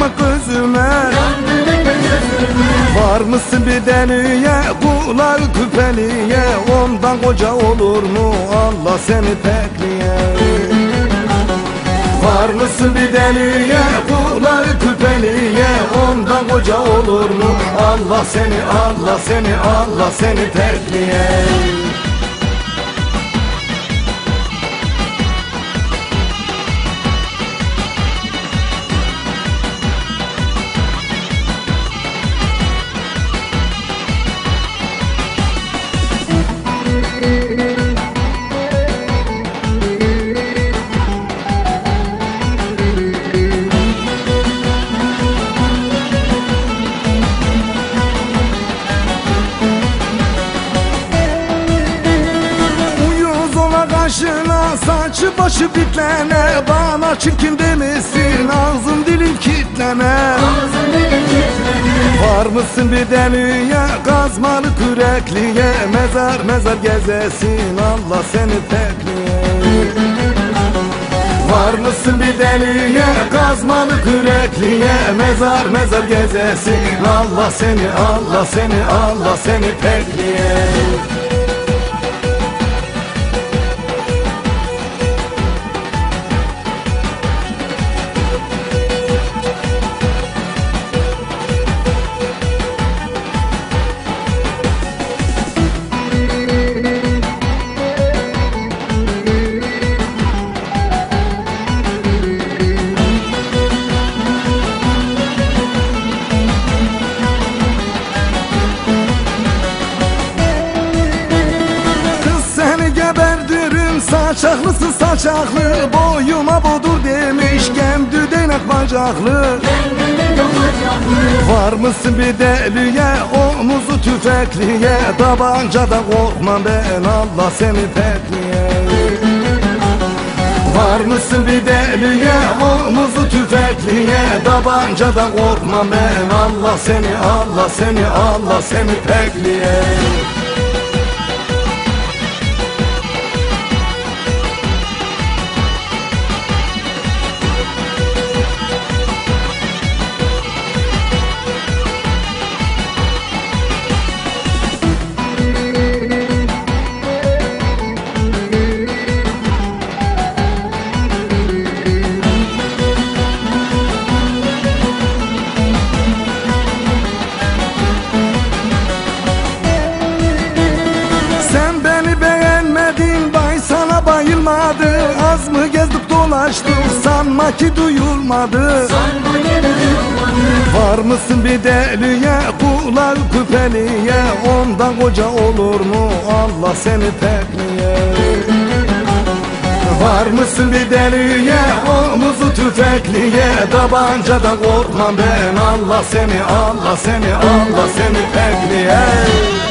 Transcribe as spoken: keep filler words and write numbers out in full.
gözüme, var mısın bir deliye, kulağı küpeliye, ondan koca olur mu Allah seni tekliye. Var mısın bir deliye, kulağı küpeliye, ondan koca olur mu Allah seni, Allah seni, Allah seni tekliye. Başına saçı başı bitlene, bana çirkin demesin ağzım dilim kitlene. Var mısın bir deliye, kazmalı kürekliye, mezar mezar gezesin Allah seni tekliye. Var mısın bir deliye, kazmalı kürekliye, mezar mezar gezesin Allah seni, Allah seni, Allah seni tekliye. Saçaklısın saçaklı, boyuma bodur demiş gemdü değnek bacaklı. Var mısın bir deliye, omuzu tüfekliye, tabancadan korkmam ben Allah seni tekliye. Var mısın bir deliye, omuzu tüfekliye, tabancadan korkmam ben Allah seni, Allah seni, Allah seni tekliye. Bayılmadı, az mı gezdik dolaştık, sanma ki duyulmadı. Var mısın bir deliye, kulağı küpeliye, ondan koca olur mu Allah seni tekliye. Var mısın bir deliye, omuzu tüfekliye, tabancadan korkmam ben Allah seni, Allah seni, Allah seni tekliye.